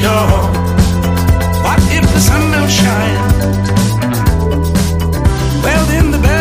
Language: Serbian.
door. What if the sun don't shine? Well, then the